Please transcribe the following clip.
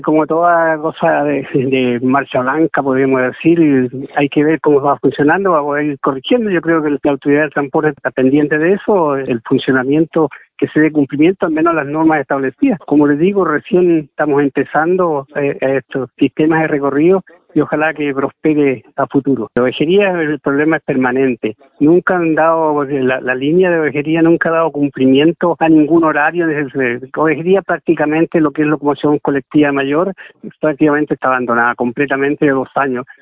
Como toda cosa de marcha blanca, podríamos decir, hay que ver cómo va funcionando, vamos a ir corrigiendo. Yo creo que la autoridad del transporte está pendiente de eso, el funcionamiento, que se dé cumplimiento al menos a las normas establecidas. Como les digo, recién estamos empezando estos sistemas de recorrido y ojalá que prospere a futuro. La ovejería, el problema es permanente. Nunca han dado, la línea de ovejería nunca ha dado cumplimiento a ningún horario. Ovejería prácticamente, lo que es locomoción colectiva mayor, prácticamente está abandonada completamente de 2 años.